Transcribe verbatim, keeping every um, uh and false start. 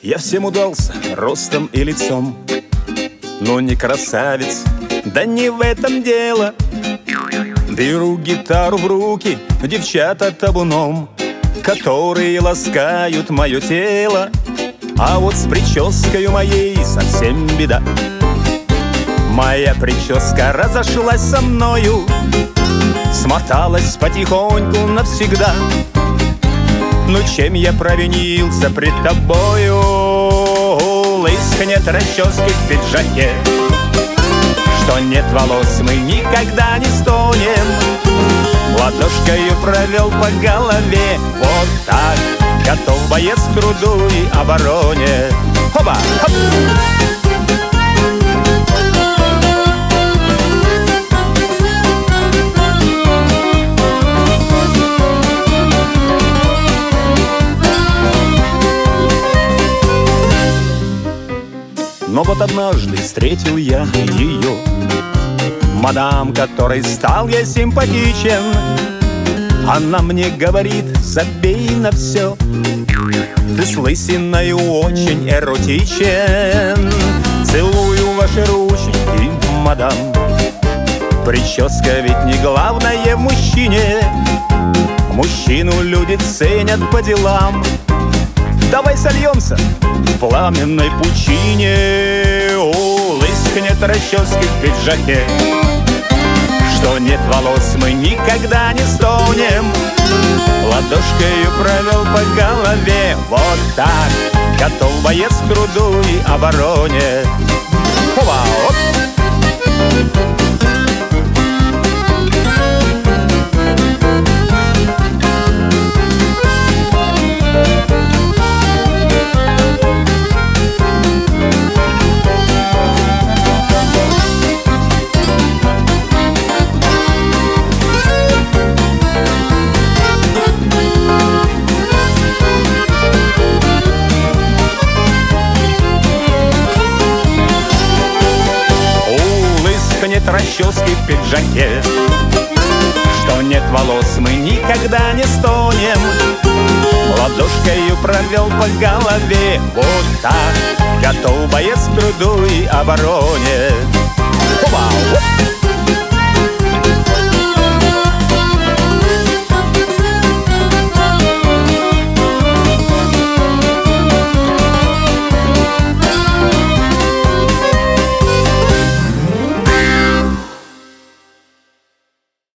Я всем удался ростом и лицом, но не красавец, да не в этом дело. Беру гитару в руки, девчата табуном, которые ласкают мое тело. А вот с прической моей совсем беда. Моя прическа разошлась со мною, смоталась потихоньку навсегда. Ну чем я провинился пред тобою? Лыскнет расчески в пиджаке, что нет волос, мы никогда не стонем. Ладошкою провел по голове, вот так, готов боец к труду и обороне. Хоба! Хоп! Но вот однажды встретил я ее, мадам, которой стал я симпатичен. Она мне говорит: забей на все, ты с лысиною очень эротичен. Целую ваши ручки, мадам, прическа ведь не главное в мужчине. Мужчину люди ценят по делам. Давай сольемся в пламенной пучине. О, лыскнет расчески в пиджаке, что нет волос, мы никогда не стонем. Ладошкою провел по голове, вот так, готов боец к труду и обороне. Хова, оп! Нет расчески в пиджаке, что нет волос, мы никогда не стонем. Ладошкою провел по голове, вот так, готов боец к труду и обороне.